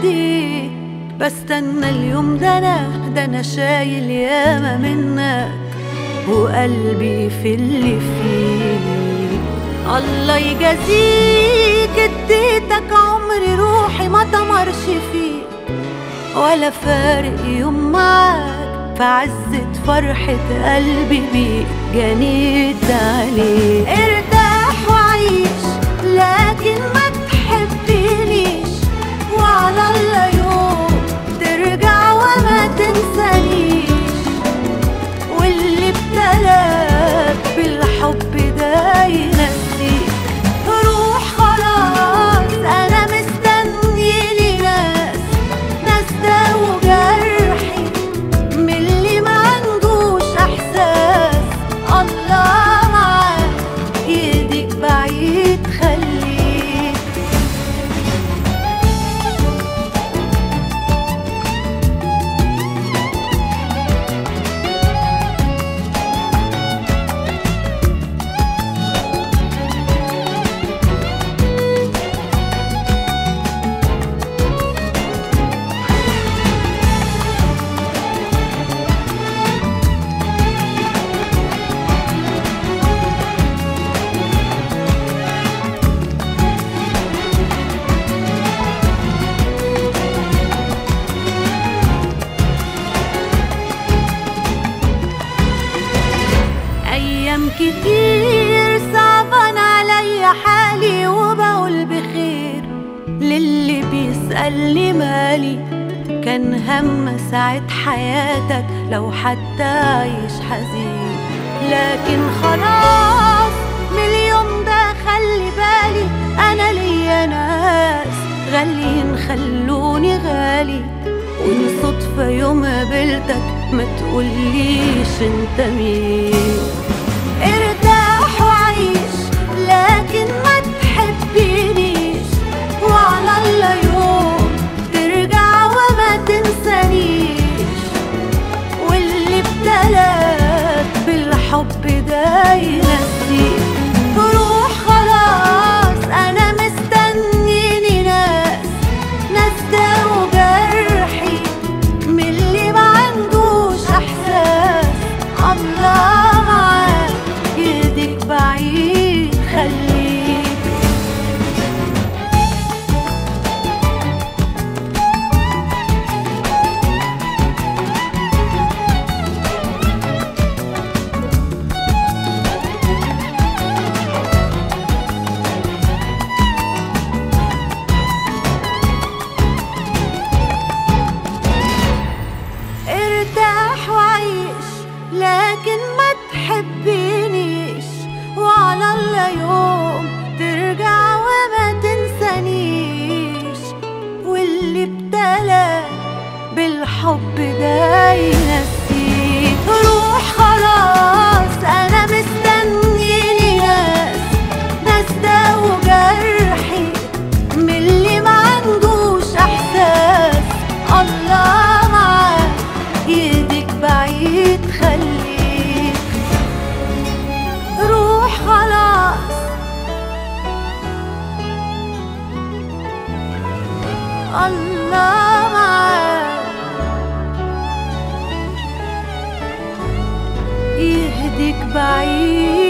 قدي بستنى اليوم ده أنا شايل ياما منك وقلبي في اللي فيه. الله يجازيك اديتك عمري روحي ما تمرش فيه ولا فارق يوم معاك في عزة فرحة قلبي بيك جنيت عليك. ارتاح وعيش لكن ما تحبنيش وعلى الله يوم ترجع وما تنسانيش واللي ابتلاك بالحب ده ينسيك. روح خلاص انا مستنيلي ناس داووا جرحي من اللي ما عندوش احساس. الله معاك ايديك بعيد خليك. كتير صعبان عليا حالي وبقول بخير للي بيسألني مالي. كان هم ساعة حياتك لو حتى عايش حزين لكن خلاص من اليوم ده خلي بالي أنا ليا ناس غاليين خلوني غالي. والصدفة يوم قابلتك ما تقوليش انت مين. ارتاح وعيش لكن ما تحبنيش وعلى الله يوم ترجع وما تنسانيش واللي ابتلاك بالحب ده ينسيك. روح خلاص انا مستنيني ناس داووا جرحي من اللي ما عندوش احساس. الله معاك ايديك بعيد خليك. ارتاح وعيش لكن ما تحبنيش وعلى الله يوم ترجع وما تنسانيش واللي ابتلاك بالحب ده ينسيك. روح خلاص انا مستنيلي ناس داووا جرحي من اللي ما عندوش احساس. الله معاك ايديك بعيد خليك. روح خلاص الله معاك يهديك بعيد